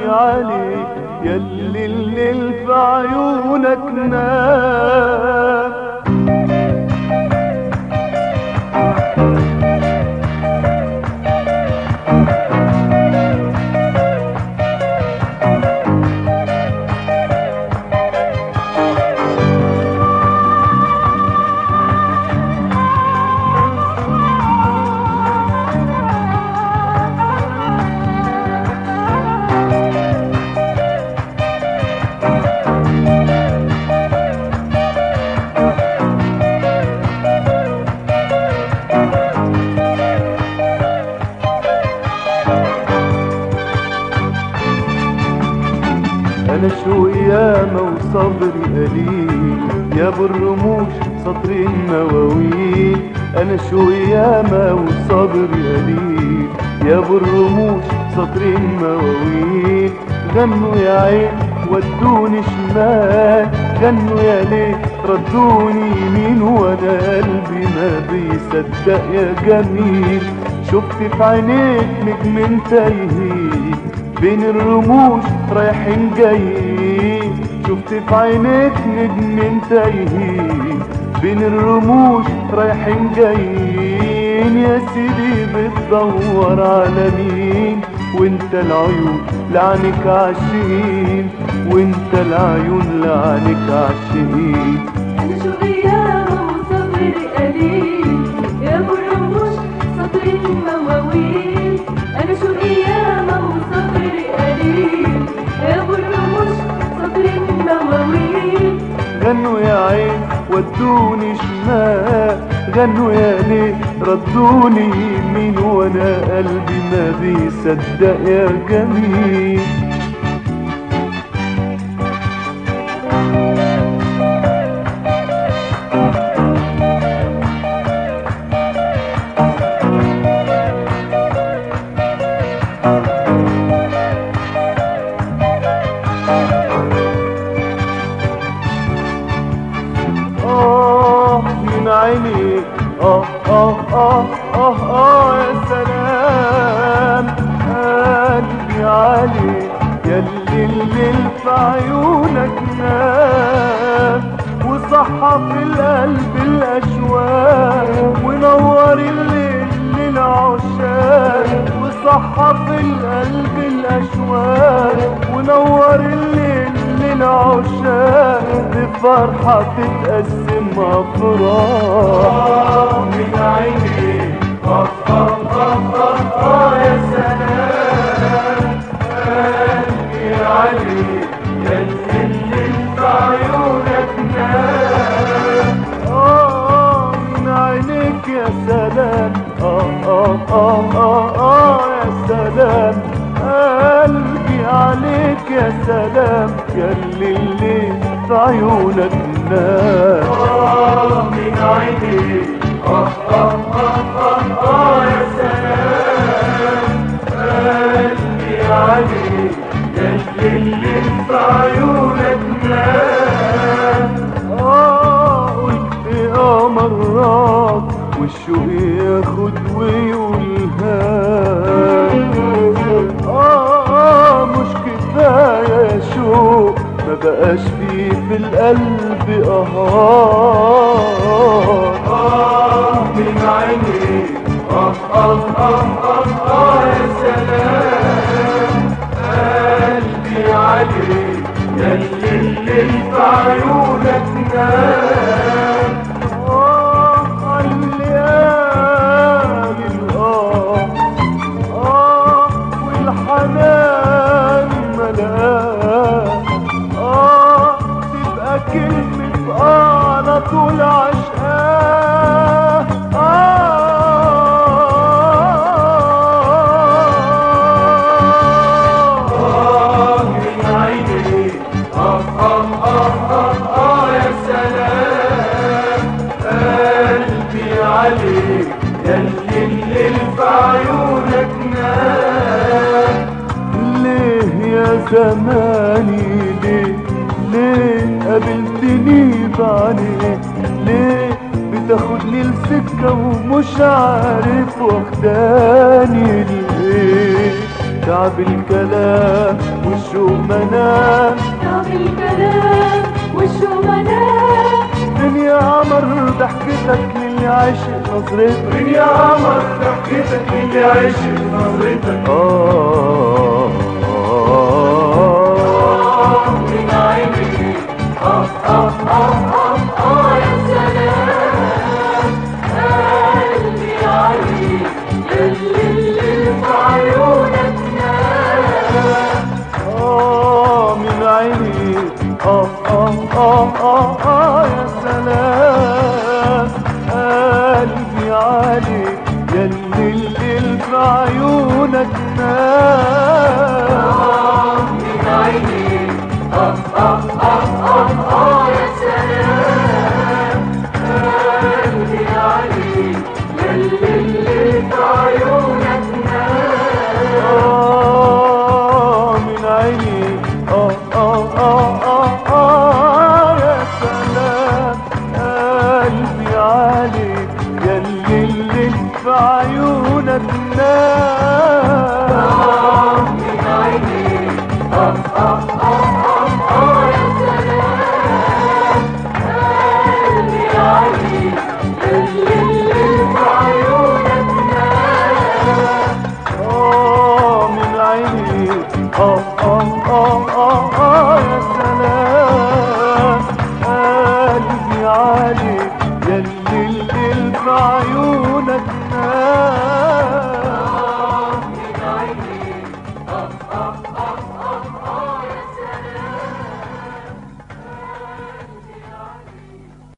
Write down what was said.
عليك ياللي الليل في عيونك نام. أنا شوقي ياما وصبري قليل يا ابو الرموش سطر المواويل. أنا شوقي ياما وصبري قليل يا ابو الرموش سطر المواويل. غنوا يا عين ودوني شمال، غنوا يا ليل ردوني يمين، وانا قلبي ما بيصدق يا جميل. شفت في عينيك نجم تايهين بين الرموش رايحين جايين. شفت في عينيك نجم تايهين بين الرموش رايحين جايين. يا سيدي بتدور على مين وانت العيون لعنك عالشهين، وانت العيون لعنك عالشهين. أنا شوقي ياما وصبري قليل يا ابو الرموش سطر المواويل. أنا شوقي ياما وصبري قليل يا ابو الرموش سطر المواويل. غنوا يا عين ودوني شمال، غنوا يا ليل ردوني يمين، وانا قلبي ما بيصدق يا جميل. من عينيك يا سلام. قلبي عليك ياللي الليل في عيونك نام، وصحى في القلب الأشواق ونور الليل للعشاق. وصحى في القلب الأشواق ونور الليل للعشاق. بفرحة تتقسم أفراح من عينيك يا سلام. قلبي عليك ياللي الليل في عيونك نام. من عينيك يا سلام يا سلام. قلبي عليك يا سلام ياللي الليل في عيونك نام. من عينيك يا سلام. قلبي عليك ياللي الليل في عيونك نام. قلت مرات والشوق ياخد ويقولها. مش كفاية شوق ما بقاش فيه في القلب من عينيك يا سلام. قلبي عليك ياللي الليل في عيونك نام. عالليالي والحنان ملاه. تبقى كلمة على طول عشقاه. من عينيك يا سلام. قلبي عليك ياللي الليل في عيونك نام. ليه يا زماني ليه قابلتني بعينيك؟ ليه بتاخدني لسكة ومش عارف واخداني ليه؟ تعب الكلام والشوق منام، تعب الكلام والشوق منام. دنيا قمر ضحكتك للي عاشق نظرتك، يا قمر ضحكتك اللي عشق نظرتك. من عيني يا سلام، قلبي عليك اللي في عيونك نام. من عيني يا سلام، قلبي عليك يلي الليل في عيونك نام. من عيني يا سلام، قلبي عليك اللي في عيونك نام. من عيني يا سلام، قلبي عليك يلي الليل في عيونك نام. من عيني يا سلام، قلبي عليك اللي في عيونك نام. من عيني